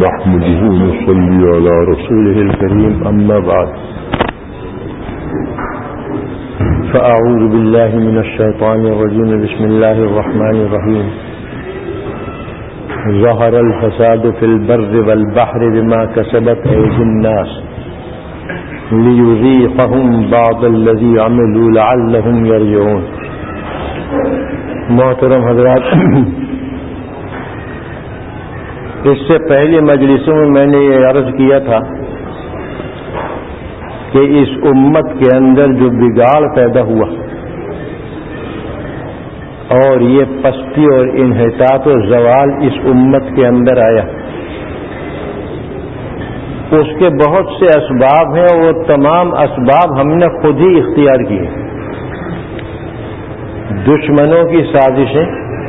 نحمده ونصلي على رسوله الكريم أما بعد فأعوذ بالله من الشيطان الرجيم بسم الله الرحمن الرحيم ظهر الفساد في البر والبحر بما كسبت أيدي الناس ليذيقهم بعض الذي عملوا لعلهم يرجعون. محترم حضرات، اس سے پہلی مجلسوں میں نے یہ عرض کیا تھا کہ اس امت کے اندر جو بگاڑ پیدا ہوا اور یہ پستی اور انحطاط و زوال اس امت کے اندر آیا، اس کے بہت سے اسباب ہیں. وہ تمام اسباب ہم نے خود ہی اختیار کیے. دشمنوں کی سازشیں،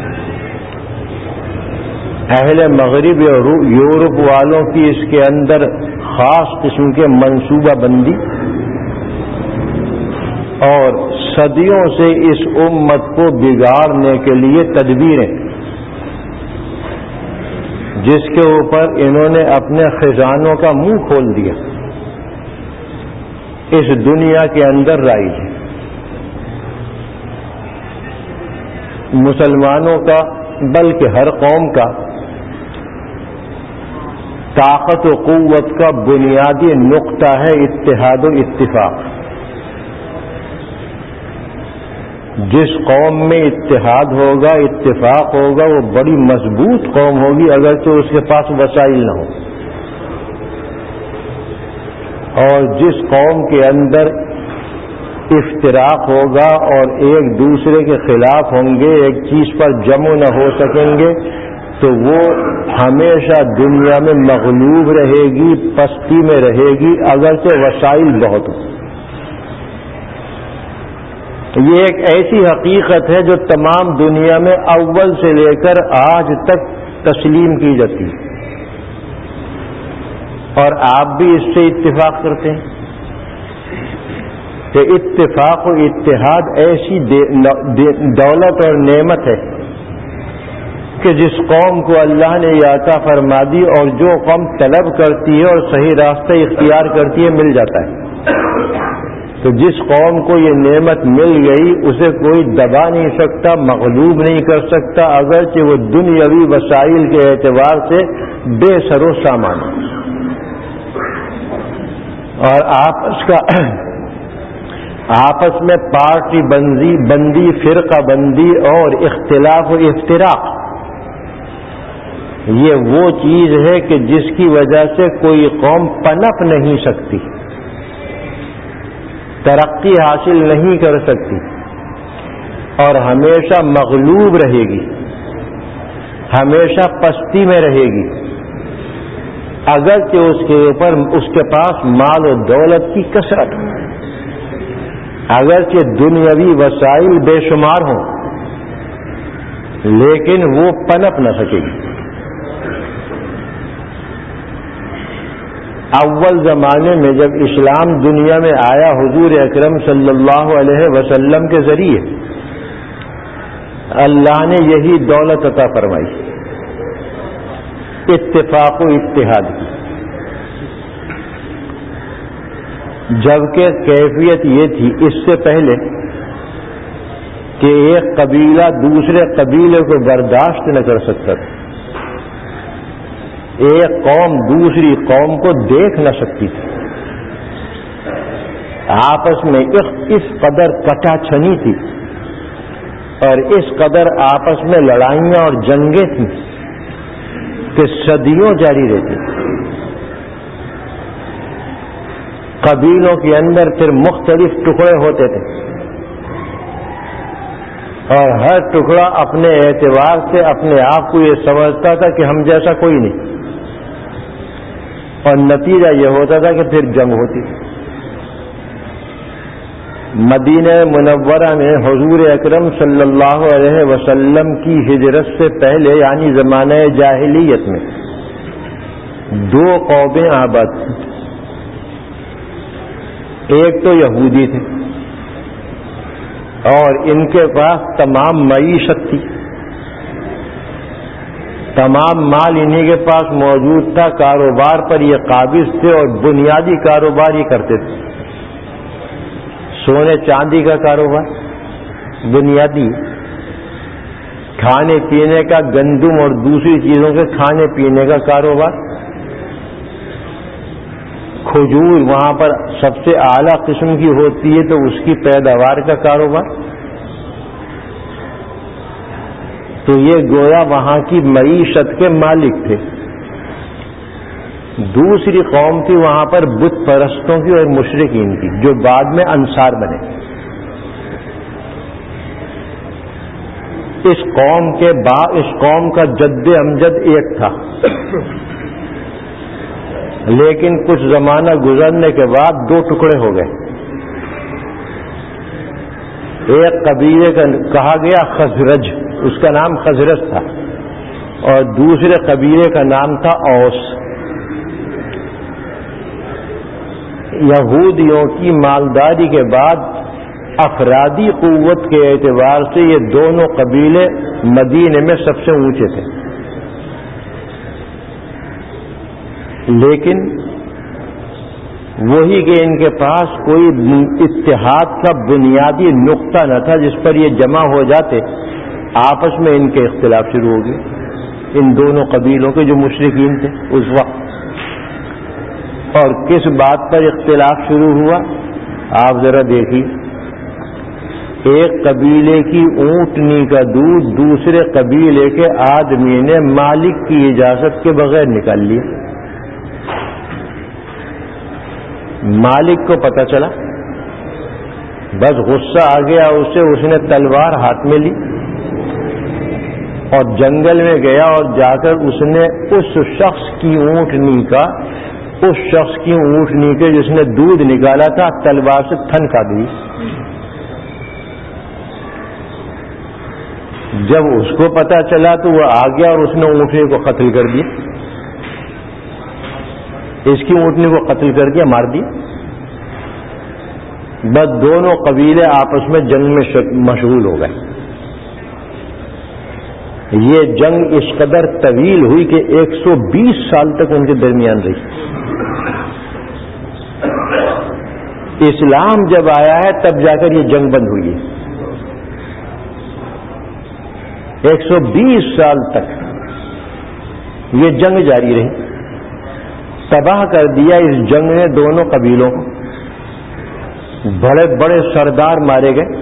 اہل مغرب اور یورپ والوں کی اس کے اندر خاص قسم کے منصوبہ بندی، اور صدیوں سے اس امت کو بگاڑنے کے لیے تدبیریں، جس کے اوپر انہوں نے اپنے خزانوں کا منہ کھول دیا. اس دنیا کے اندر رائج ہے. مسلمانوں کا بلکہ ہر قوم کا طاقت و قوت کا بنیادی نقطہ ہے اتحاد و اتفاق. جس قوم میں اتحاد ہوگا، اتفاق ہوگا، وہ بڑی مضبوط قوم ہوگی اگرچہ اس کے پاس وسائل نہ ہو. اور جس قوم کے اندر افتراق ہوگا اور ایک دوسرے کے خلاف ہوں گے، ایک چیز پر جمع نہ ہو سکیں گے، تو وہ ہمیشہ دنیا میں مغلوب رہے گی، پستی میں رہے گی اگرچہ وسائل بہت ہوں. یہ ایک ایسی حقیقت ہے جو تمام دنیا میں اول سے لے کر آج تک تسلیم کی جاتی ہے، اور آپ بھی اس سے اتفاق کرتے ہیں کہ اتفاق و اتحاد ایسی دولت اور نعمت ہے کہ جس قوم کو اللہ نے یہ عطا فرما دی اور جو قوم طلب کرتی ہے اور صحیح راستہ اختیار کرتی ہے مل جاتا ہے. تو جس قوم کو یہ نعمت مل گئی اسے کوئی دبا نہیں سکتا، مغلوب نہیں کر سکتا، اگرچہ وہ دنیاوی وسائل کے اعتبار سے بے سر و سامان. اور آپس میں پارٹی بندی، فرقہ بندی اور اختلاف و افتراق، یہ وہ چیز ہے کہ جس کی وجہ سے کوئی قوم پنپ نہیں سکتی، ترقی حاصل نہیں کر سکتی، اور ہمیشہ مغلوب رہے گی، ہمیشہ پستی میں رہے گی اگرچہ اس کے پاس مال و دولت کی کثرت، اگرچہ دنیاوی وسائل بے شمار ہوں، لیکن وہ پنپ نہ سکے گی. اول زمانے میں جب اسلام دنیا میں آیا، حضور اکرم صلی اللہ علیہ وسلم کے ذریعے اللہ نے یہی دولت عطا فرمائی، اتفاق و اتحاد کی. جبکہ کیفیت یہ تھی اس سے پہلے کہ ایک قبیلہ دوسرے قبیلے کو برداشت نہ کر سکتا تھا، ایک قوم دوسری قوم کو دیکھ نہ سکتی تھی، آپس میں اس قدر کٹا چھنی تھی اور اس قدر آپس میں لڑائیاں اور جنگیں تھیں کہ صدیوں جاری رہتی. قبیلوں کے اندر پھر مختلف ٹکڑے ہوتے تھے اور ہر ٹکڑا اپنے اعتبار سے اپنے آپ کو یہ سمجھتا تھا کہ ہم جیسا کوئی نہیں، اور نتیجہ یہ ہوتا تھا کہ پھر جنگ ہوتی. مدینہ منورہ میں حضور اکرم صلی اللہ علیہ وسلم کی ہجرت سے پہلے یعنی زمانہ جاہلیت میں دو قومیں آباد تھیں. ایک تو یہودی تھے اور ان کے پاس تمام معیشت تھی، تمام مال انہی کے پاس موجود تھا، کاروبار پر یہ قابض تھے اور بنیادی کاروبار یہ کرتے تھے، سونے چاندی کا کاروبار بنیادی، کھانے پینے کا، گندم اور دوسری چیزوں کے کھانے پینے کا کاروبار، کھجور وہاں پر سب سے اعلیٰ قسم کی ہوتی ہے تو اس کی پیداوار کا کاروبار. تو یہ گویا وہاں کی معیشت کے مالک تھے. دوسری قوم تھی وہاں پر بت پرستوں کی اور مشرکین کی، جو بعد میں انصار بنے. اس قوم کا جد امجد ایک تھا، لیکن کچھ زمانہ گزرنے کے بعد دو ٹکڑے ہو گئے. ایک قبیلے کا کہا گیا خزرج، اس کا نام خزرج تھا، اور دوسرے قبیلے کا نام تھا اوس. یہودیوں کی مالداری کے بعد افرادی قوت کے اعتبار سے یہ دونوں قبیلے مدینے میں سب سے اونچے تھے، لیکن وہی کہ ان کے پاس کوئی اتحاد کا بنیادی نقطہ نہ تھا جس پر یہ جمع ہو جاتے. آپس میں ان کے اختلاف شروع ہو گئے، ان دونوں قبیلوں کے جو مشرکین تھے اس وقت. اور کس بات پر اختلاف شروع ہوا آپ ذرا دیکھیے. ایک قبیلے کی اونٹنی کا دودھ دوسرے قبیلے کے آدمی نے مالک کی اجازت کے بغیر نکال لیا. مالک کو پتہ چلا، بس غصہ آ گیا اسے، اس نے تلوار ہاتھ میں لی اور جنگل میں گیا اور جا کر اس نے اس شخص کی اونٹنی کے جس نے دودھ نکالا تھا تلوار سے تھن کاٹ دی. جب اس کو پتا چلا تو وہ آ گیا اور اس نے اونٹنی کو قتل کر دیا، اس کی اونٹنی کو قتل کر کے مار دی. بس دونوں قبیلے آپس میں جنگ میں مشغول ہو گئے. یہ جنگ اس قدر طویل ہوئی کہ 120 سال تک ان کے درمیان رہی. اسلام جب آیا ہے تب جا کر یہ جنگ بند ہوئی. 120 سال تک یہ جنگ جاری رہی. تباہ کر دیا اس جنگ نے دونوں قبیلوں کو. بڑے بڑے سردار مارے گئے،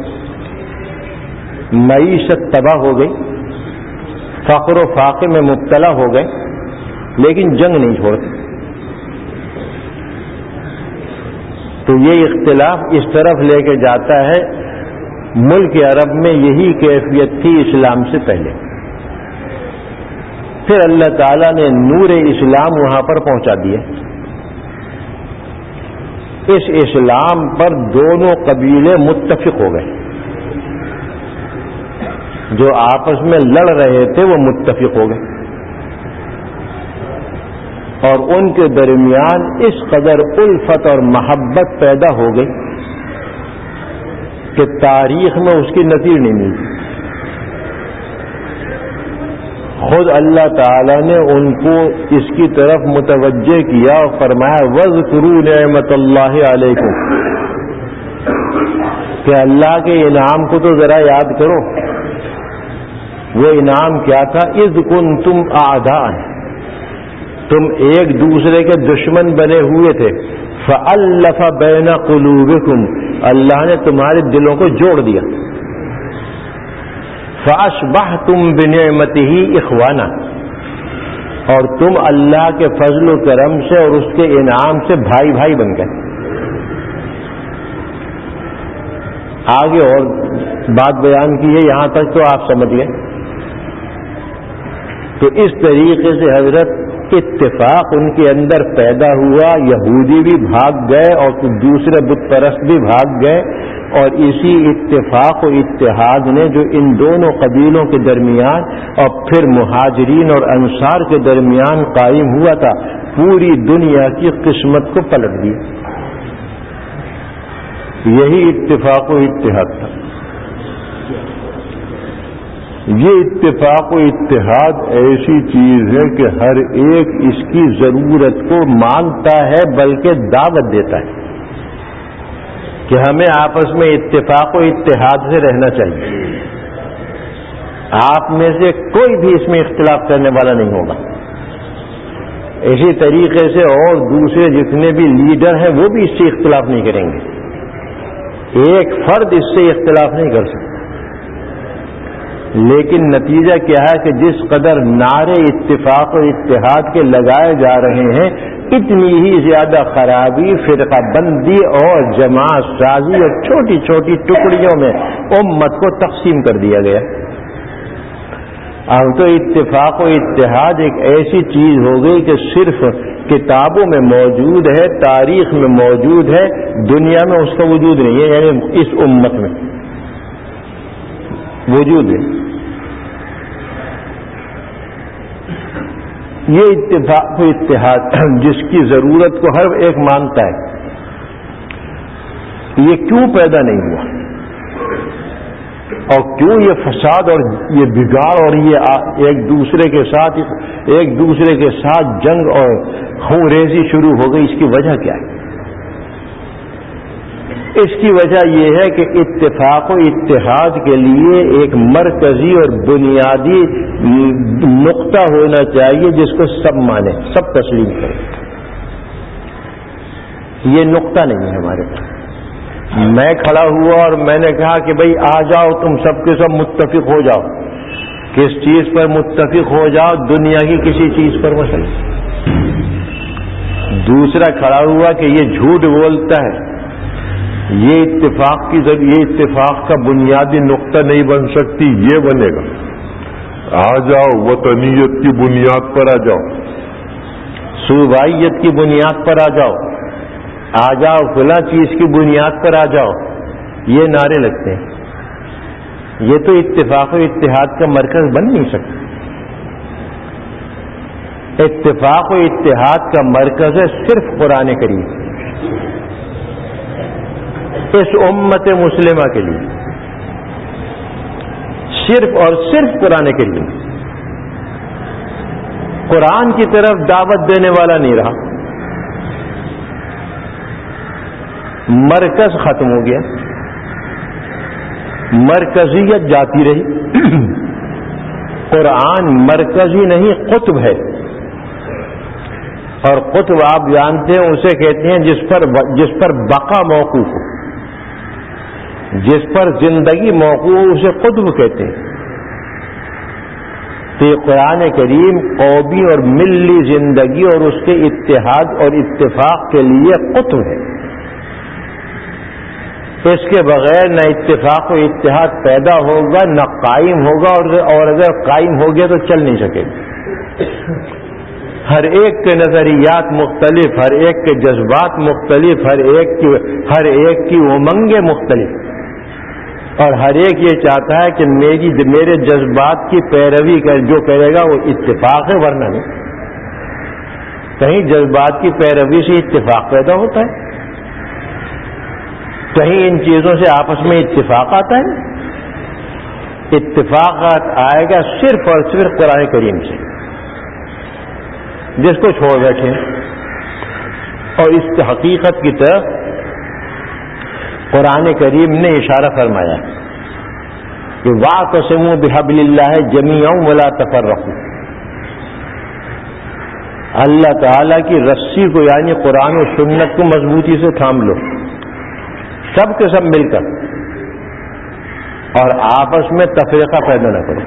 معیشت تباہ ہو گئی، فقر و فاقے میں مبتلا ہو گئے، لیکن جنگ نہیں چھوڑتے. تو یہ اختلاف اس طرف لے کے جاتا ہے. ملک عرب میں یہی کیفیت تھی اسلام سے پہلے. پھر اللہ تعالیٰ نے نور اسلام وہاں پر پہنچا دیا. اس اسلام پر دونوں قبیلے متفق ہو گئے، جو آپس میں لڑ رہے تھے وہ متفق ہو گئے، اور ان کے درمیان اس قدر الفت اور محبت پیدا ہو گئی کہ تاریخ میں اس کی نظیر نہیں ملتی. خود اللہ تعالیٰ نے ان کو اس کی طرف متوجہ کیا اور فرمایا وَاذْكُرُوا نِعْمَةَ اللَّهِ عَلَيْكُمْ، کہ اللہ کے انعام کو تو ذرا یاد کرو. وہ انعام کیا تھا؟ اذ کنتم اعداء، تم ایک دوسرے کے دشمن بنے ہوئے تھے. فألف بین قلوبکم، اللہ نے تمہارے دلوں کو جوڑ دیا. فأصبحتم بنعمتہ اخوانا، اور تم اللہ کے فضل و کرم سے اور اس کے انعام سے بھائی بھائی بن گئے. آگے اور بات بیان کی ہے، یہاں تک تو آپ سمجھ گئے. تو اس طریقے سے حضرت اتفاق ان کے اندر پیدا ہوا. یہودی بھی بھاگ گئے اور دوسرے بت پرست بھی بھاگ گئے، اور اسی اتفاق و اتحاد نے جو ان دونوں قبیلوں کے درمیان اور پھر مہاجرین اور انصار کے درمیان قائم ہوا تھا، پوری دنیا کی قسمت کو پلٹ دیا. یہی اتفاق و اتحاد تھا. یہ اتفاق و اتحاد ایسی چیز ہے کہ ہر ایک اس کی ضرورت کو مانتا ہے بلکہ دعوت دیتا ہے کہ ہمیں آپس میں اتفاق و اتحاد سے رہنا چاہیے. آپ میں سے کوئی بھی اس میں اختلاف کرنے والا نہیں ہوگا. اسی طریقے سے اور دوسرے جتنے بھی لیڈر ہیں وہ بھی اس سے اختلاف نہیں کریں گے. ایک فرد اس سے اختلاف نہیں کر سکتا. لیکن نتیجہ کیا ہے کہ جس قدر نعرے اتفاق و اتحاد کے لگائے جا رہے ہیں اتنی ہی زیادہ خرابی، فرقہ بندی اور جماعت سازی اور چھوٹی چھوٹی ٹکڑیوں میں امت کو تقسیم کر دیا گیا. اب تو اتفاق و اتحاد ایک ایسی چیز ہو گئی کہ صرف کتابوں میں موجود ہے، تاریخ میں موجود ہے، دنیا میں اس کا وجود نہیں ہے. یعنی اس امت میں وجود ہے. یہ اتفاق و اتحاد جس کی ضرورت کو ہر ایک مانتا ہے، یہ کیوں پیدا نہیں ہوا اور کیوں یہ فساد اور یہ بگاڑ اور یہ ایک دوسرے کے ساتھ جنگ اور خون ریزی شروع ہو گئی؟ اس کی وجہ کیا ہے؟ اس کی وجہ یہ ہے کہ اتفاق و اتحاد کے لیے ایک مرکزی اور بنیادی نقطہ ہونا چاہیے جس کو سب مانیں، سب تسلیم کریں. یہ نقطہ نہیں ہے ہمارے پاس. میں کھڑا ہوا اور میں نے کہا کہ بھئی آ جاؤ تم سب کے سب متفق ہو جاؤ. کس چیز پر متفق ہو جاؤ؟ دنیا کی کسی چیز پر مثلا. دوسرا کھڑا ہوا کہ یہ جھوٹ بولتا ہے، یہ اتفاق کا بنیادی نقطہ نہیں بن سکتی، یہ بنے گا. آ جاؤ وطنیت کی بنیاد پر آ جاؤ، صوبائیت کی بنیاد پر آ جاؤ، آ جاؤ فلاں چیز کی بنیاد پر آ جاؤ. یہ نعرے لگتے ہیں. یہ تو اتفاق و اتحاد کا مرکز بن نہیں سکتا. اتفاق و اتحاد کا مرکز ہے صرف قرآن کریم. اس امت مسلمہ کے لیے صرف اور صرف قرآن کریم. قرآن کی طرف دعوت دینے والا نہیں رہا. مرکز ختم ہو گیا، مرکزیت جاتی رہی. قرآن مرکزی نہیں قطب ہے، اور قطب آپ جانتے ہیں اسے کہتے ہیں جس پر بقا موقوف ہو، جس پر زندگی موقوف ہو اسے قطب کہتے ہیں. تو یہ قرآن کریم قومی اور ملی زندگی اور اس کے اتحاد اور اتفاق کے لیے قطب ہے. اس کے بغیر نہ اتفاق و اتحاد پیدا ہوگا نہ قائم ہوگا، اور اگر قائم ہو گیا تو چل نہیں سکے گا. ہر ایک کے نظریات مختلف، ہر ایک کے جذبات مختلف، ہر ایک کی امنگیں مختلف، اور ہر ایک یہ چاہتا ہے کہ میرے جذبات کی پیروی جو کرے گا وہ اتفاق ہے، ورنہ نہیں. کہیں جذبات کی پیروی سے اتفاق پیدا ہوتا ہے؟ کہیں ان چیزوں سے آپس میں اتفاق آتا ہے؟ اتفاق آئے گا صرف اور صرف قرآن کریم سے، جس کو چھوڑ بیٹھے. اور اس کی حقیقت کی طرف قرآن کریم نے اشارہ فرمایا کہ وَاعْتَصِمُوا بِحَبْلِ اللَّهِ جَمِيعًا وَلَا تَفَرَّقُوا. اللہ تعالیٰ کی رسی کو یعنی قرآن و سنت کو مضبوطی سے تھام لو، سب کے سب مل کر، اور آپس میں تفریقہ پیدا نہ کرو.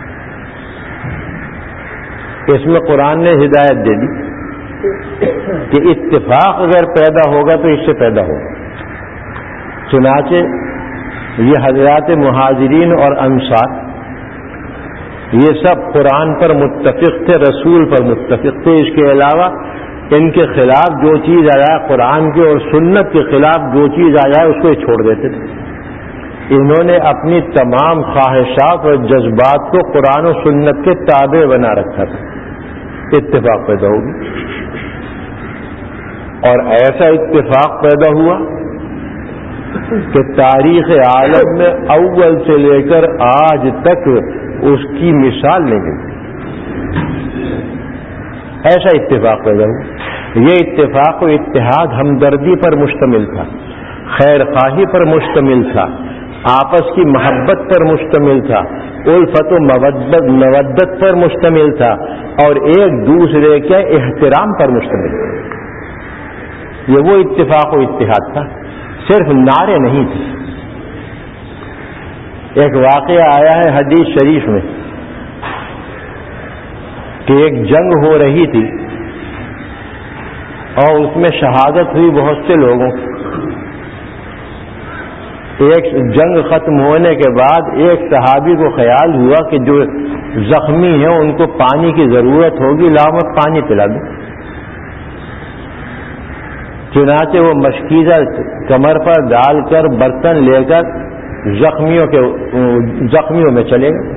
اس میں قرآن نے ہدایت دے دی کہ اتفاق اگر پیدا ہوگا تو اس سے پیدا ہوگا. چنانچہ یہ حضرات مہاجرین اور انصار یہ سب قرآن پر متفق تھے، رسول پر متفق تھے. اس کے علاوہ ان کے خلاف جو چیز آ جائے، قرآن کے اور سنت کے خلاف جو چیز آ جائے اس کو چھوڑ دیتے تھے. انہوں نے اپنی تمام خواہشات اور جذبات کو قرآن و سنت کے تابع بنا رکھا تھا. اتفاق پیدا ہوگی، اور ایسا اتفاق پیدا ہوا کہ تاریخ عالم میں اول سے لے کر آج تک اس کی مثال نہیں ملتی. ایسا اتفاق پیدا ہوا. یہ اتفاق و اتحاد ہمدردی پر مشتمل تھا، خیر خواہی پر مشتمل تھا، آپس کی محبت پر مشتمل تھا، الفت و مودت پر مشتمل تھا، اور ایک دوسرے کے احترام پر مشتمل تھا. یہ وہ اتفاق و اتحاد تھا، صرف نعرے نہیں تھے. ایک واقعہ آیا ہے حدیث شریف میں کہ ایک جنگ ہو رہی تھی اور اس میں شہادت ہوئی بہت سے لوگوں. ایک جنگ ختم ہونے کے بعد ایک صحابی کو خیال ہوا کہ جو زخمی ہیں ان کو پانی کی ضرورت ہوگی، لاؤ میں پانی پلا دوں. چنانچہ وہ مشکیزہ کمر پر ڈال کر برتن لے کر زخمیوں میں چلے گئے.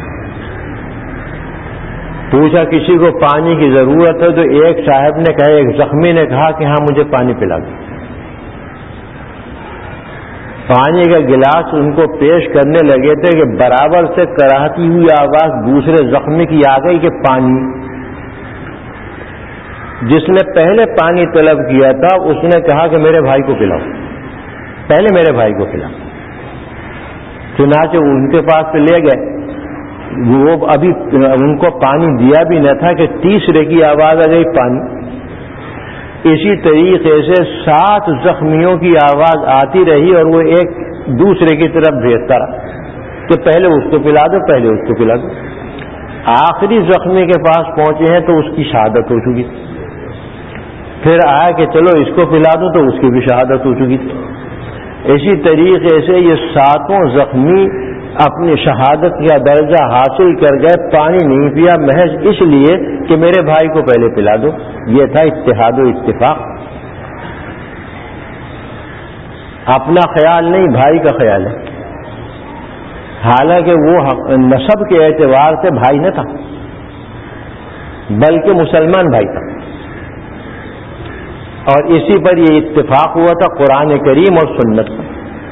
پوچھا کسی کو پانی کی ضرورت ہے تو ایک صاحب نے کہا، ایک زخمی نے کہا کہ ہاں مجھے پانی پلا دو. پانی کا گلاس ان کو پیش کرنے لگے تھے کہ برابر سے کراہتی ہوئی آواز دوسرے زخمی کی آ گئی کہ پانی. جس نے پہلے پانی طلب کیا تھا اس نے کہا کہ میرے بھائی کو پلاؤ، پہلے میرے بھائی کو پلاؤ. چنانچہ ان کے پاس لے گئے، وہ ابھی ان کو پانی دیا بھی نہ تھا کہ تیسرے کی آواز آ گئی پانی. اسی طریقے سے 7 زخمیوں کی آواز آتی رہی اور وہ ایک دوسرے کی طرف بھیجتا رہا کہ پہلے اس کو پلا دو، پہلے اس کو پلا دو. آخری زخمی کے پاس پہنچے ہیں تو اس کی شہادت ہو چکی. پھر آیا کہ چلو اس کو پلا دو تو اس کی بھی شہادت ہو چکی تھی. اسی طریقے سے یہ 7 زخمی اپنی شہادت کا درجہ حاصل کر گئے. پانی نہیں پیا محض اس لیے کہ میرے بھائی کو پہلے پلا دو. یہ تھا اتحاد و اتفاق. اپنا خیال نہیں، بھائی کا خیال ہے. حالانکہ وہ نسب کے اعتبار سے بھائی نہ تھا بلکہ مسلمان بھائی تھا. اور اسی پر یہ اتفاق ہوا تھا قرآن کریم اور سنت پر.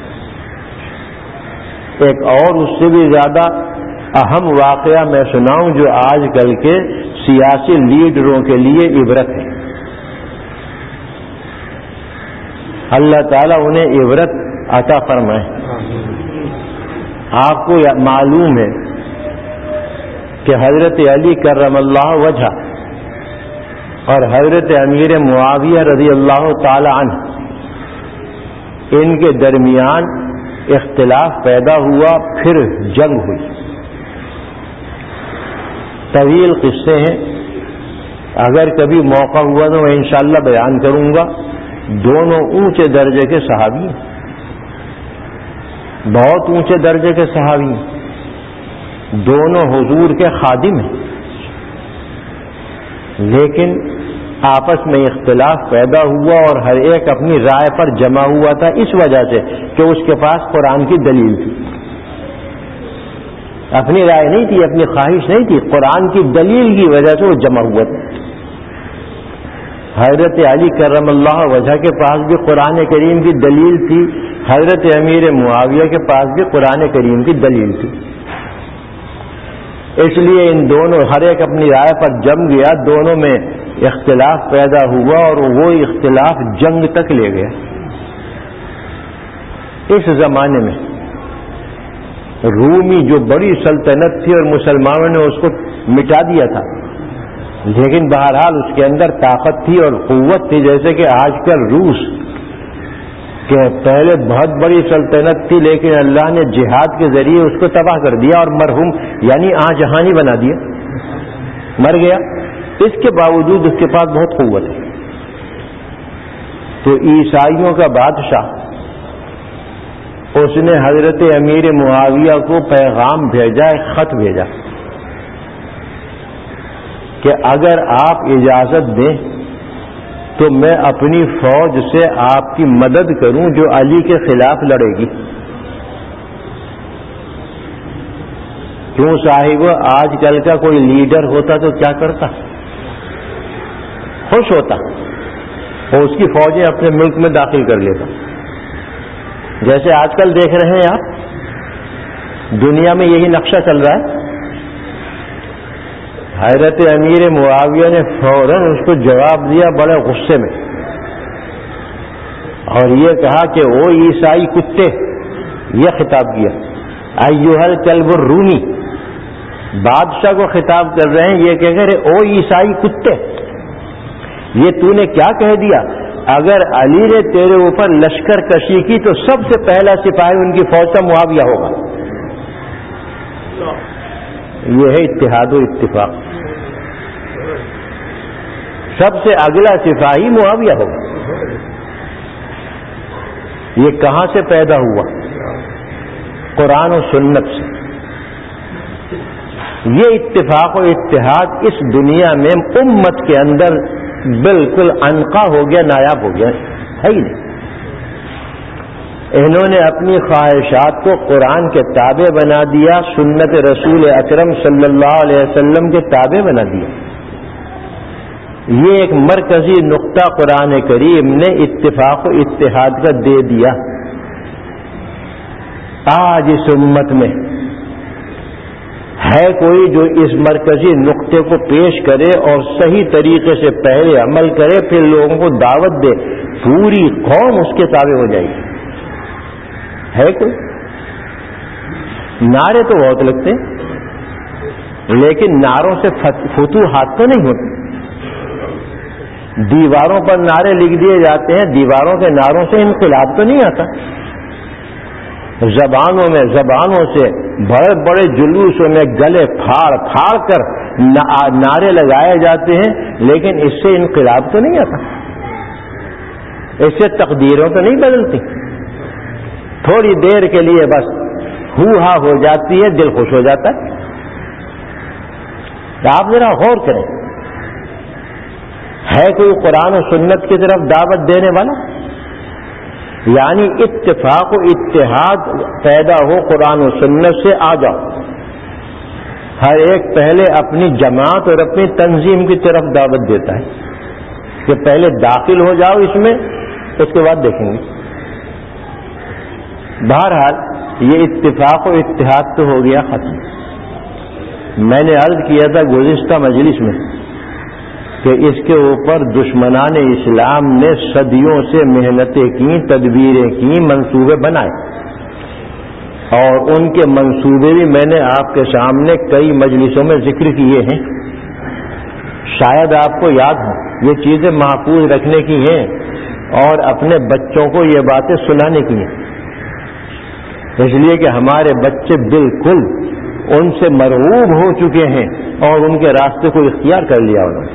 ایک اور اس سے بھی زیادہ اہم واقعہ میں سناؤں جو آج کل کے سیاسی لیڈروں کے لیے عبرت ہے. اللہ تعالیٰ انہیں عبرت عطا فرمائے. آپ کو معلوم ہے کہ حضرت علی کرم اللہ وجہ اور حضرت امیر معاویہ رضی اللہ تعالی عنہ، ان کے درمیان اختلاف پیدا ہوا، پھر جنگ ہوئی. طویل قصے ہیں، اگر کبھی موقع ہوا تو میں انشاءاللہ بیان کروں گا. دونوں اونچے درجے کے صحابی ہیں، بہت اونچے درجے کے صحابی ہیں، دونوں حضور کے خادم ہیں. لیکن آپس میں اختلاف پیدا ہوا اور ہر ایک اپنی رائے پر جمع ہوا تھا اس وجہ سے کہ اس کے پاس قرآن کی دلیل تھی. اپنی رائے نہیں تھی، اپنی خواہش نہیں تھی، قرآن کی دلیل کی وجہ سے وہ جمع ہوا تھا. حضرت علی کرم اللہ وجہ کے پاس بھی قرآن کریم کی دلیل تھی، حضرت امیر معاویہ کے پاس بھی قرآن کریم کی دلیل تھی. اس لیے ان دونوں ہر ایک اپنی رائے پر جم گیا، دونوں میں اختلاف پیدا ہوا اور وہ اختلاف جنگ تک لے گیا. اس زمانے میں رومی جو بڑی سلطنت تھی اور مسلمانوں نے اس کو مٹا دیا تھا، لیکن بہرحال اس کے اندر طاقت تھی اور قوت تھی. جیسے کہ آج کل روس کہ پہلے بہت بڑی سلطنت تھی لیکن اللہ نے جہاد کے ذریعے اس کو تباہ کر دیا اور مرحوم یعنی جہانی بنا دیا، مر گیا. اس کے باوجود اس کے پاس بہت قوت ہے. تو عیسائیوں کا بادشاہ اس نے حضرت امیر معاویہ کو پیغام بھیجا، ایک خط بھیجا کہ اگر آپ اجازت دیں تو میں اپنی فوج سے آپ کی مدد کروں جو علی کے خلاف لڑے گی. کیوں صاحب، آج کل کا کوئی لیڈر ہوتا تو کیا کرتا؟ خوش ہوتا اور اس کی فوجیں اپنے ملک میں داخل کر لیتا. جیسے آج کل دیکھ رہے ہیں آپ، دنیا میں یہی نقشہ چل رہا ہے حضرت امیر معاویہ نے فوراً اس کو جواب دیا بڑے غصے میں، اور یہ کہا کہ او عیسائی کتے، یہ خطاب کیا، ایھا الکلب الرومی، بادشاہ کو خطاب کر رہے ہیں، یہ کہہ رہے او عیسائی کتے، یہ تو نے کیا کہہ دیا؟ اگر علی نے تیرے اوپر لشکر کشی کی تو سب سے پہلا سپاہی ان کی فوج کا معاویہ ہوگا۔ یہ ہے اتحاد و اتفاق، سب سے اگلا سپاہی معاویہ ہوگا۔ یہ کہاں سے پیدا ہوا؟ قرآن و سنت سے۔ یہ اتفاق و اتحاد اس دنیا میں امت کے اندر بالکل عنقا ہو گیا، نایاب ہو گیا ہے ہی نہیں۔ انہوں نے اپنی خواہشات کو قرآن کے تابع بنا دیا، سنت رسول اکرم صلی اللہ علیہ وسلم کے تابع بنا دیا۔ یہ ایک مرکزی نقطہ قرآن کریم نے اتفاق و اتحاد کا دے دیا۔ آج اس امت میں ہے کوئی جو اس مرکزی نقطے کو پیش کرے اور صحیح طریقے سے پہلے عمل کرے، پھر لوگوں کو دعوت دے، پوری قوم اس کے تابع ہو جائے گی؟ ہے کوئی؟ نعرے تو بہت لگتے ہیں، لیکن نعروں سے فتوحات تو نہیں ہوتی۔ دیواروں پر نعرے لکھ دیے جاتے ہیں، دیواروں کے نعروں سے انقلاب تو نہیں آتا۔ زبانوں سے بڑے بڑے جلوسوں میں گلے پھاڑ پھاڑ کر نعرے لگائے جاتے ہیں، لیکن اس سے انقلاب تو نہیں آتا، اس سے تقدیروں تو نہیں بدلتی۔ تھوڑی دیر کے لیے بس ہو ہا ہو جاتی ہے، دل خوش ہو جاتا ہے۔ آپ ذرا غور کریں، ہے کوئی قرآن و سنت کی طرف دعوت دینے والا؟ یعنی اتفاق و اتحاد پیدا ہو قرآن و سنت سے، آ جاؤ۔ ہر ایک پہلے اپنی جماعت اور اپنی تنظیم کی طرف دعوت دیتا ہے کہ پہلے داخل ہو جاؤ اس میں، اس کے بعد دیکھیں گے۔ بہرحال یہ اتفاق و اتحاد تو ہو گیا ختم۔ میں نے عرض کیا تھا گزشتہ مجلس میں کہ اس کے اوپر دشمنان اسلام نے صدیوں سے محنتیں کی، تدبیریں کی، منصوبے بنائے، اور ان کے منصوبے بھی میں نے آپ کے سامنے کئی مجلسوں میں ذکر کیے ہیں۔ شاید آپ کو یاد ہو، یہ چیزیں محفوظ رکھنے کی ہیں اور اپنے بچوں کو یہ باتیں سنانے کی ہیں، اس لیے کہ ہمارے بچے بالکل ان سے مرعوب ہو چکے ہیں اور ان کے راستے کو اختیار کر لیا انہوں نے۔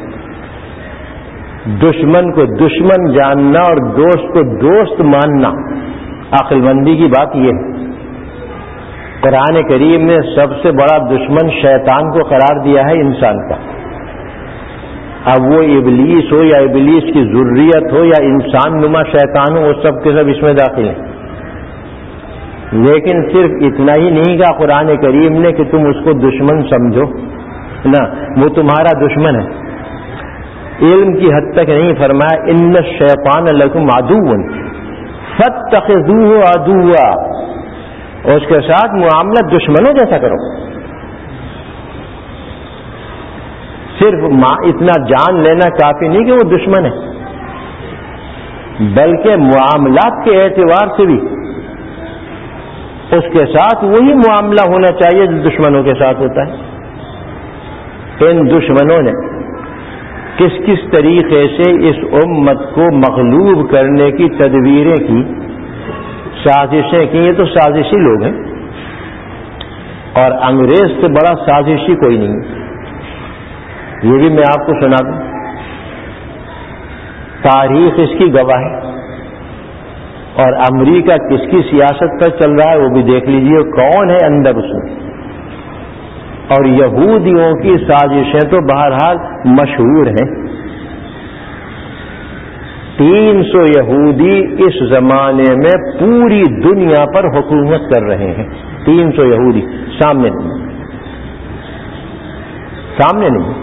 دشمن کو دشمن جاننا اور دوست کو دوست ماننا عقل مندی کی بات یہ ہے۔ قرآن کریم نے سب سے بڑا دشمن شیطان کو قرار دیا ہے انسان کا۔ اب وہ ابلیس ہو یا ابلیس کی ذریت ہو یا انسان نما شیطان ہو، وہ سب کے سب اس میں داخل ہیں۔ لیکن صرف اتنا ہی نہیں کہا قرآن کریم نے کہ تم اس کو دشمن سمجھو، نہ، وہ تمہارا دشمن ہے۔ علم کی حد تک نہیں فرمایا ان الشیطان لکم عدو فاتخذوہ عدوا، اور اس کے ساتھ معاملہ دشمنوں جیسا کرو۔ صرف اتنا جان لینا کافی نہیں کہ وہ دشمن ہے، بلکہ معاملات کے اعتبار سے بھی اس کے ساتھ وہی معاملہ ہونا چاہیے جو دشمنوں کے ساتھ ہوتا ہے۔ ان دشمنوں نے کس کس طریقے سے اس امت کو مغلوب کرنے کی تدبیریں کی، سازشیں کی، یہ تو سازشی لوگ ہیں، اور انگریز سے بڑا سازشی کوئی نہیں ہے۔ یہ بھی میں آپ کو سنا دوں، تاریخ اس کی گواہ ہے، اور امریکہ کس کی سیاست پر چل رہا ہے وہ بھی دیکھ لیجئے، کون ہے اندر اس میں۔ اور یہودیوں کی سازشیں تو بہرحال مشہور ہیں۔ 300 یہودی اس زمانے میں پوری دنیا پر حکومت کر رہے ہیں۔ 300 یہودی سامنے نہیں،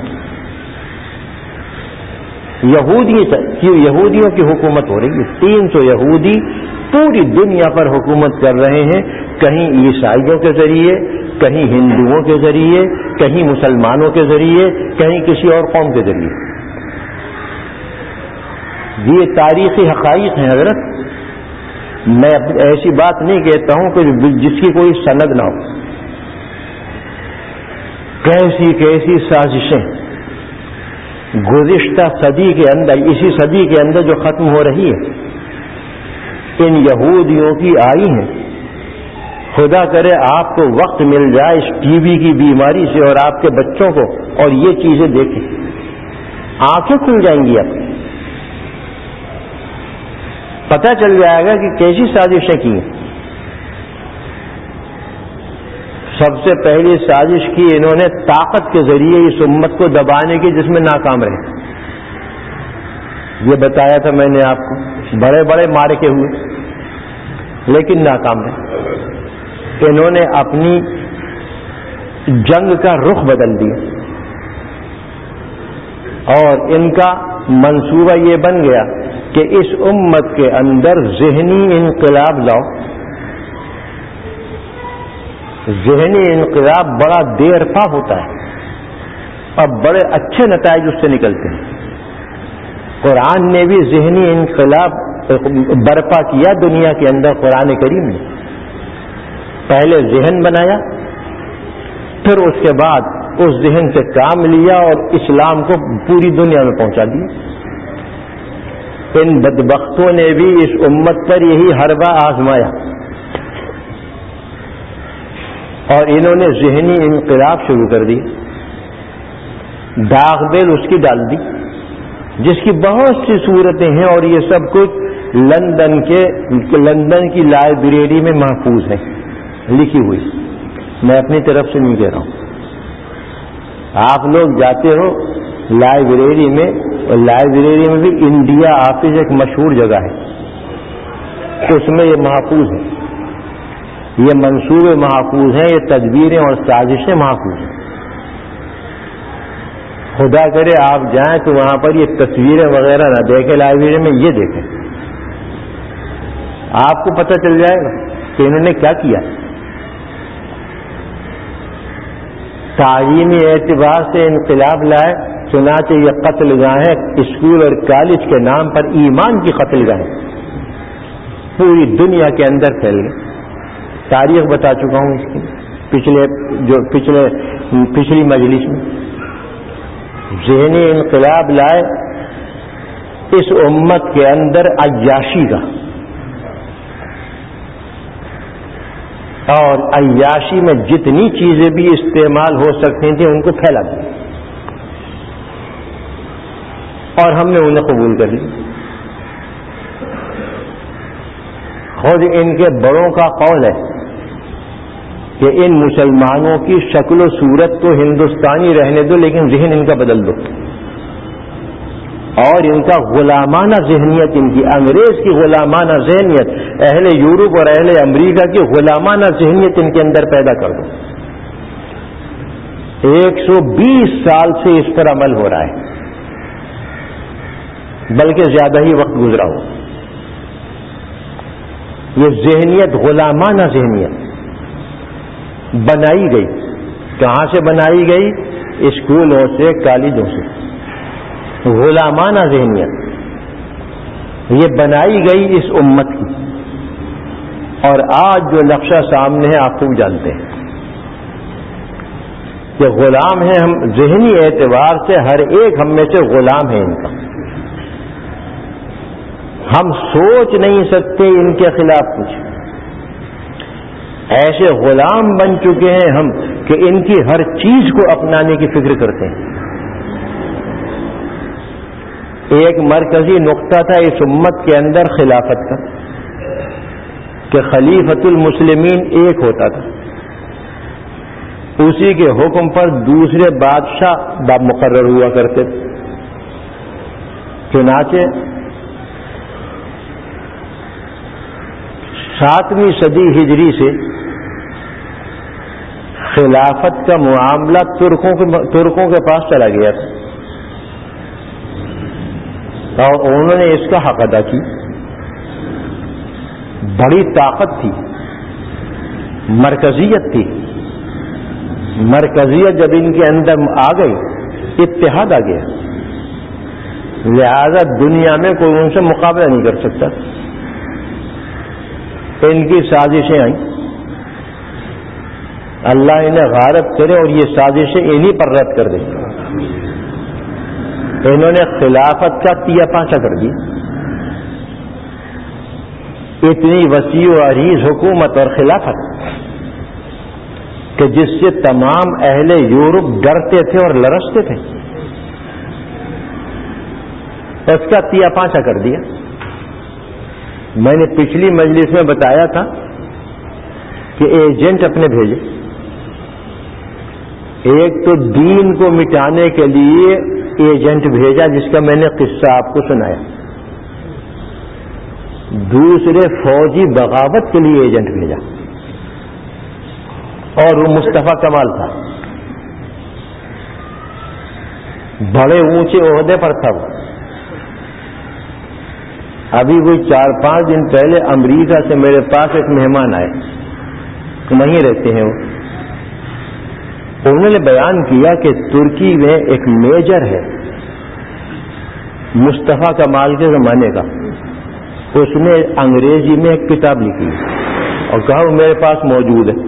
یہودیوں کی حکومت ہو رہی ہے۔ 300 یہودی پوری دنیا پر حکومت کر رہے ہیں، کہیں عیسائیوں کے ذریعے، کہیں ہندوؤں کے ذریعے، کہیں مسلمانوں کے ذریعے، کہیں کسی اور قوم کے ذریعے. یہ تاریخی حقائق ہیں حضرت. میں ایسی بات نہیں کہتا ہوں کہ جس کی کوئی سند نہ ہو. کیسی کیسی سازشیں گزشتہ صدی کے اندر، اسی صدی کے اندر جو ختم ہو رہی ہے، ان یہودیوں کی آئی ہیں. خدا کرے آپ کو وقت مل جائے اس ٹی بی کی بیماری سے اور آپ کے بچوں کو، اور یہ چیزیں دیکھیں، آنکھیں کھل جائیں گی. اب پتہ چل جائے گا کہ کیسی سازشیں کی ہیں. سب سے پہلی سازش کی انہوں نے طاقت کے ذریعے اس امت کو دبانے کی، جس میں ناکام رہے. یہ بتایا تھا میں نے آپ کو، بڑے بڑے مارکے ہوئے لیکن ناکام رہے. انہوں نے اپنی جنگ کا رخ بدل دیا اور ان کا منصوبہ یہ بن گیا کہ اس امت کے اندر ذہنی انقلاب لاؤ. ذہنی انقلاب بڑا دیر پا ہوتا ہے اور بڑے اچھے نتائج اس سے نکلتے ہیں. قرآن نے بھی ذہنی انقلاب برپا کیا دنیا کے اندر. قرآن کریم نے پہلے ذہن بنایا، پھر اس کے بعد اس ذہن سے کام لیا اور اسلام کو پوری دنیا میں پہنچا دیا. ان بدبختوں نے بھی اس امت پر یہی حربہ آزمایا اور انہوں نے ذہنی انقلاب شروع کر دی. داغ بیل اس کی ڈال دی، جس کی بہت سی صورتیں ہیں اور یہ سب کچھ لندن کی لائبریری میں محفوظ ہے، لکھی ہوئی. میں اپنی طرف سے نہیں کہہ رہا ہوں. آپ لوگ جاتے ہو لائبریری میں، اور لائبریری میں بھی انڈیا آفس ایک مشہور جگہ ہے، اس میں یہ محفوظ ہے. یہ منصوبے محفوظ ہیں، یہ تدبیریں اور سازشیں محفوظ ہیں. خدا کرے آپ جائیں تو وہاں پر یہ تصویریں وغیرہ نہ دیکھیں لائبریری میں، یہ دیکھیں، آپ کو پتہ چل جائے گا کہ انہوں نے کیا کیا. تعلیمی اعتبار سے انقلاب لائے. چنانچہ یہ قتل گاہیں اسکول اور کالج کے نام پر ایمان کی قتل گاہیں پوری دنیا کے اندر پھیل گئی. تاریخ بتا چکا ہوں اس کی پچھلی مجلس میں. ذہنی انقلاب لائے اس امت کے اندر عیاشی کا، اور عیاشی میں جتنی چیزیں بھی استعمال ہو سکتی تھیں ان کو پھیلا دیا اور ہم نے انہیں قبول کر لی. خود ان کے بڑوں کا قول ہے کہ ان مسلمانوں کی شکل و صورت تو ہندوستانی رہنے دو، لیکن ذہن ان کا بدل دو. اور ان کا غلامانہ ذہنیت، ان کی انگریز کی غلامانہ ذہنیت، اہل یورپ اور اہل امریکہ کی غلامانہ ذہنیت ان کے اندر پیدا کر دو. 120 سال سے اس پر عمل ہو رہا ہے، بلکہ زیادہ ہی وقت گزرا ہو. یہ ذہنیت غلامانہ ذہنیت بنائی گئی. کہاں سے بنائی گئی؟ اسکولوں سے، کالجوں سے. غلامانہ ذہنیت یہ بنائی گئی اس امت کی، اور آج جو نقشہ سامنے ہے آپ خوب جانتے ہیں کہ غلام ہیں ہم. ذہنی اعتبار سے ہر ایک ہم میں سے غلام ہے ان کا. ہم سوچ نہیں سکتے ان کے خلاف کچھ. ایسے غلام بن چکے ہیں ہم کہ ان کی ہر چیز کو اپنانے کی فکر کرتے ہیں. ایک مرکزی نقطہ تھا اس امت کے اندر خلافت کا کہ خلیفۃ المسلمین ایک ہوتا تھا، اسی کے حکم پر دوسرے بادشاہ مقرر ہوا کرتے تھے. چنانچہ 7ویں صدی ہجری سے خلافت کا معاملہ ترکوں کے پاس چلا گیا تھا اور انہوں نے اس کا حق ادا کی. بڑی طاقت تھی، مرکزیت تھی، مرکزیت جب ان کے اندر آ گئی، اتحاد آ گیا، لہذا دنیا میں کوئی ان سے مقابلہ نہیں کر سکتا۔ ان کی سازشیں آئیں، اللہ انہیں غارت کرے اور یہ سازشیں انہی پر رد کر دیں۔ انہوں نے خلافت کا تیا پانچا کر دیا، اتنی وسیع و عریض حکومت اور خلافت کہ جس سے تمام اہل یورپ ڈرتے تھے اور لرزتے تھے، اس کا تیا پانچا کر دیا۔ میں نے پچھلی مجلس میں بتایا تھا کہ ایجنٹ اپنے بھیجے، ایک تو دین کو مٹانے کے لیے ایجنٹ بھیجا جس کا میں نے قصہ آپ کو سنایا، دوسرے فوجی بغاوت کے لیے ایجنٹ بھیجا، اور وہ مصطفیٰ کمال تھا، بڑے اونچے عہدے پر تھا وہ۔ ابھی کوئی 4-5 دن پہلے امریکہ سے میرے پاس ایک مہمان آئے، وہیں رہتے ہیں وہ۔ انہوں نے بیان کیا کہ ترکی میں ایک میجر ہے مصطفیٰ کمال کے زمانے کا، اس نے انگریزی میں ایک کتاب لکھی اور کہا وہ میرے پاس موجود ہے۔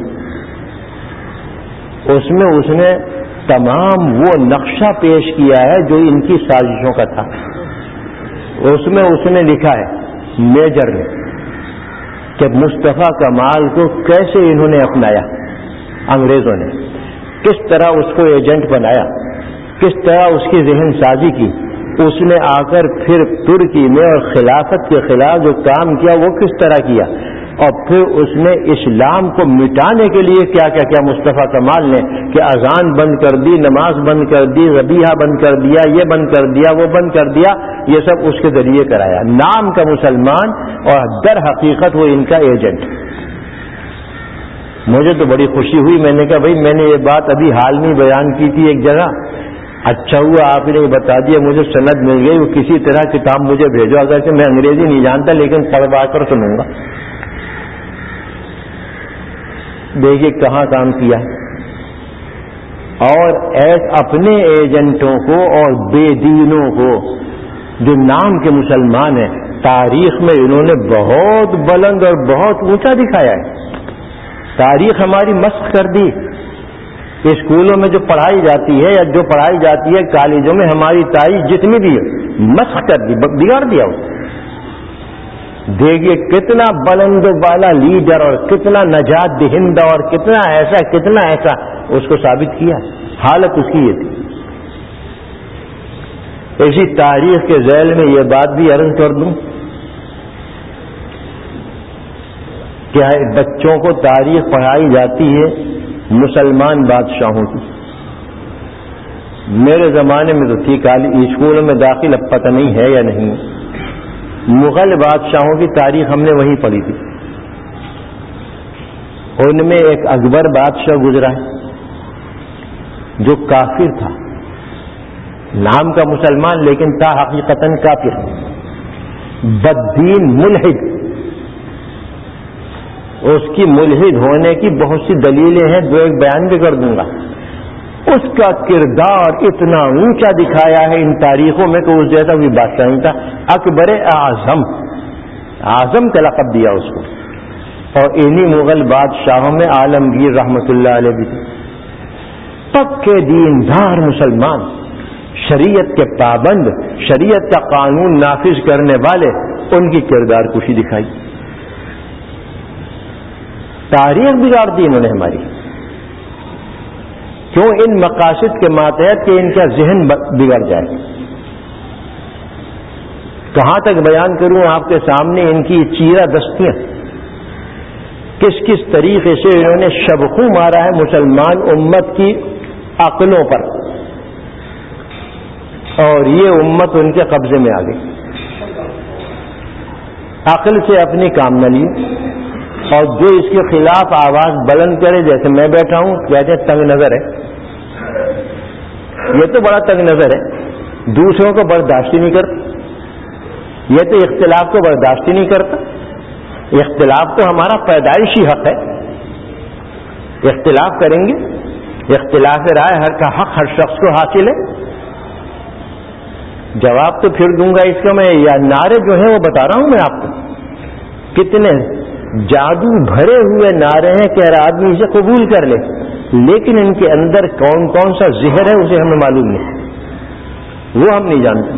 اس میں اس نے تمام وہ نقشہ پیش کیا ہے جو ان کی سازشوں کا تھا۔ اس میں اس نے لکھا ہے میجر نے کہ مصطفیٰ کمال کو کیسے انہوں نے اپنایا، انگریزوں نے کس طرح اس کو ایجنٹ بنایا، کس طرح اس کی ذہن سازی کی، اس نے آ کر پھر ترکی میں اور خلافت کے خلاف جو کام کیا وہ کس طرح کیا، اور پھر اس نے اسلام کو مٹانے کے لیے کیا کیا کیا مصطفیٰ کمال نے، کہ اذان بند کر دی، نماز بند کر دی، ذبیحہ بند کر دیا، یہ بند کر دیا، وہ بند کر دیا، یہ سب اس کے ذریعے کرایا، نام کا مسلمان اور در حقیقت وہ ان کا ایجنٹ۔ مجھے تو بڑی خوشی ہوئی، میں نے کہا بھائی میں نے یہ بات ابھی حال میں بیان کی تھی ایک جگہ، اچھا ہوا آپ نے بتا دیا، مجھے سند مل گئی، وہ کسی طرح کتاب مجھے بھیجو، اگرچہ میں انگریزی نہیں جانتا لیکن پڑھوا کر سنوں گا۔ دیکھیے کہاں کام کیا، اور اپنے ایجنٹوں کو اور بے دینوں کو جو نام کے مسلمان ہیں تاریخ میں انہوں نے بہت بلند اور بہت اونچا دکھایا ہے۔ تاریخ ہماری مسخ کر دی، اسکولوں میں جو پڑھائی جاتی ہے یا جو پڑھائی جاتی ہے کالجوں میں، ہماری تاریخ جتنی بھی ہے مسخ کر دی، بگاڑ دیا اس۔ دیکھیے کتنا بلند و بالا لیڈر اور کتنا نجات دہندہ اور کتنا ایسا اس کو ثابت کیا، حالت اس کی یہ تھی۔ اسی تاریخ کے ذیل میں یہ بات بھی عرض کر دوں کہ بچوں کو تاریخ پڑھائی جاتی ہے مسلمان بادشاہوں کی، میرے زمانے میں تو تھی، اسکولوں میں داخل اب پتہ نہیں ہے یا نہیں، مغل بادشاہوں کی تاریخ ہم نے وہیں پڑھی تھی، ان میں ایک اکبر بادشاہ گزرا ہے جو کافر تھا، نام کا مسلمان لیکن تا حقیقتاً کافر، بددین ملحد۔ اس کی ملحد ہونے کی بہت سی دلیلیں ہیں، جو ایک بیان بھی کر دوں گا۔ اس کا کردار اتنا اونچا دکھایا ہے ان تاریخوں میں کہ اس جیسا کوئی بادشاہ نہیں تھا، اکبر اعظم، اعظم کا لقب دیا اس کو، اور انہی مغل بادشاہوں میں عالمگیر رحمت اللہ علیہ بھی تھے، پکے دیندار مسلمان، شریعت کے پابند، شریعت کا قانون نافذ کرنے والے، ان کی کردار کشی دکھائی، تاریخ بگاڑ دی انہوں نے ہماری، کیوں؟ ان مقاصد کے ماتحت کہ ان کا ذہن بگڑ جائے۔ کہاں تک بیان کروں آپ کے سامنے ان کی چیرہ دستیاں، کس کس طریقے سے انہوں نے شبخوں مارا ہے مسلمان امت کی عقلوں پر، اور یہ امت ان کے قبضے میں آ گئی، عقل سے اپنی کام نہ لی، اور جو اس کے خلاف آواز بلند کرے، جیسے میں بیٹھا ہوں، کہتے ہیں تنگ نظر ہے، یہ تو بڑا تنگ نظر ہے، دوسروں کو برداشت ہی نہیں کرتا، یہ تو اختلاف کو برداشت ہی نہیں کرتا، اختلاف تو ہمارا پیدائشی حق ہے، اختلاف کریں گے اختلاف رائے ہر کا حق ہر شخص کو حاصل ہے؟ جواب تو پھر دوں گا اس کا میں، یا نعرے جو ہیں وہ بتا رہا ہوں میں آپ کو، کتنے جادو بھرے ہوئے نعرے ہیں کہ ہر آدمی اسے قبول کر لے، لیکن ان کے اندر کون کون سا زہر ہے اسے ہمیں معلوم نہیں، وہ ہم نہیں جانتے۔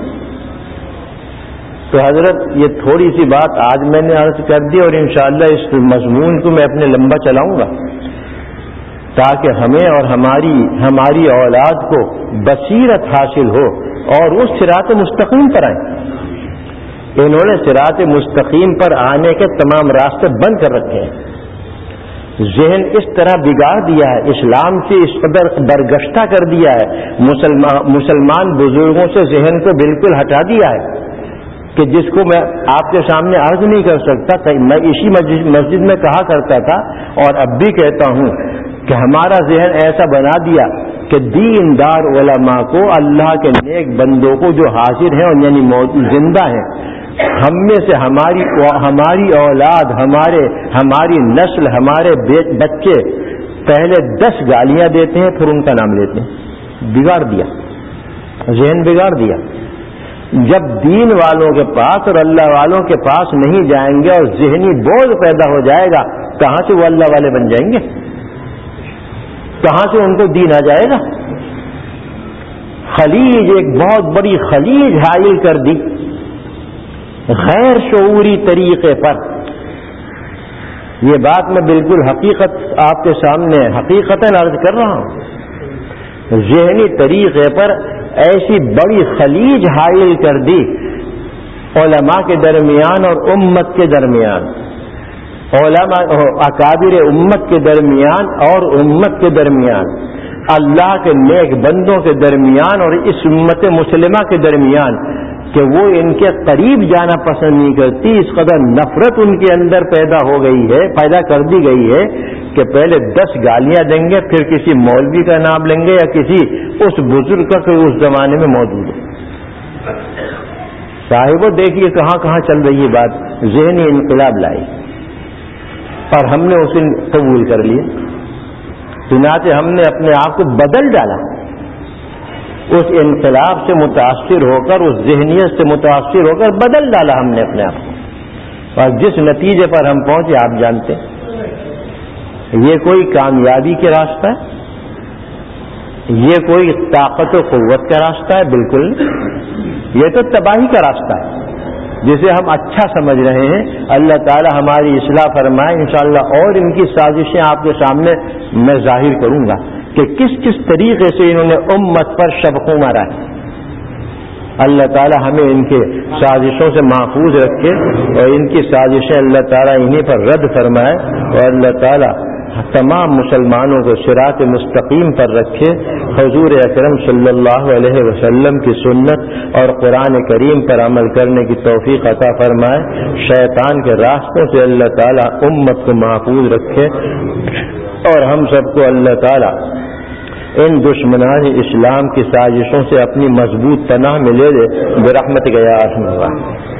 تو حضرت یہ تھوڑی سی بات آج میں نے عرض کر دی، اور انشاءاللہ اس مضمون کو میں اپنے لمبا چلاؤں گا تاکہ ہمیں اور ہماری اولاد کو بصیرت حاصل ہو اور اس صراط مستقیم پر آئیں۔ انہوں نے صراط مستقیم پر آنے کے تمام راستے بند کر رکھے ہیں، ذہن اس طرح بگاڑ دیا ہے، اسلام سے اس قدر برگشتہ کر دیا ہے، مسلمان بزرگوں سے ذہن کو بالکل ہٹا دیا ہے کہ جس کو میں آپ کے سامنے عرض نہیں کر سکتا۔ میں اسی مسجد میں کہا کرتا تھا اور اب بھی کہتا ہوں کہ ہمارا ذہن ایسا بنا دیا کہ دیندار علماء کو، اللہ کے نیک بندوں کو جو حاضر ہیں اور یعنی زندہ ہیں، ہم میں سے ہماری اولاد، ہماری نسل، ہمارے بچے پہلے 10 گالیاں دیتے ہیں پھر ان کا نام لیتے ہیں۔ بگاڑ دیا، ذہن بگاڑ دیا۔ جب دین والوں کے پاس اور اللہ والوں کے پاس نہیں جائیں گے اور ذہنی بوجھ پیدا ہو جائے گا، کہاں سے وہ اللہ والے بن جائیں گے؟ کہاں سے ان کو دین آ جائے گا؟ خلیج، ایک بہت بڑی خلیج حائل کر دی غیر شعوری طریقے پر۔ یہ بات میں بالکل حقیقت آپ کے سامنے حقیقتاً عرض کر رہا ہوں، ذہنی طریقے پر ایسی بڑی خلیج حائل کر دی علماء کے درمیان اور امت کے درمیان، علماء اکابر امت کے درمیان اور امت کے درمیان، اللہ کے نیک بندوں کے درمیان اور اس امت مسلمہ کے درمیان، کہ وہ ان کے قریب جانا پسند نہیں کرتی۔ اس قدر نفرت ان کے اندر پیدا کر دی گئی ہے کہ پہلے 10 گالیاں دیں گے، پھر کسی مولوی کا نام لیں گے یا کسی اس بزرگ کا کوئی اس زمانے میں موجود ہے۔ صاحبوں دیکھیے کہاں کہاں چل رہی ہے بات، ذہنی انقلاب لائی اور ہم نے اسے قبول کر لیا، چنانچہ ہم نے اپنے آپ کو بدل ڈالا، اس انقلاب سے متاثر ہو کر، اس ذہنیت سے متاثر ہو کر بدل ڈالا ہم نے اپنے آپ کو، اور جس نتیجے پر ہم پہنچے آپ جانتے ہیں۔ یہ کوئی کامیابی کے راستہ ہے؟ یہ کوئی طاقت و قوت کا راستہ ہے؟ بالکل نہیں، یہ تو تباہی کا راستہ ہے جسے ہم اچھا سمجھ رہے ہیں۔ اللہ تعالی ہماری اصلاح فرمائے انشاءاللہ، اور ان کی سازشیں آپ کے سامنے میں ظاہر کروں گا کہ کس کس طریقے سے انہوں نے امت پر شبخوں مارا ہے۔ اللہ تعالی ہمیں ان کے سازشوں سے محفوظ رکھے اور ان کی سازشیں اللہ تعالی انہیں پر رد فرمائے، اور اللہ تعالی تمام مسلمانوں کو صراط مستقیم پر رکھے، حضور اکرم صلی اللہ علیہ وسلم کی سنت اور قرآن کریم پر عمل کرنے کی توفیق عطا فرمائے، شیطان کے راستوں سے اللہ تعالی امت کو محفوظ رکھے، اور ہم سب کو اللہ تعالی ان دشمنان اسلام کی سازشوں سے اپنی مضبوط پناہ میں لے لے برحمتک یا ارحم الراحمین۔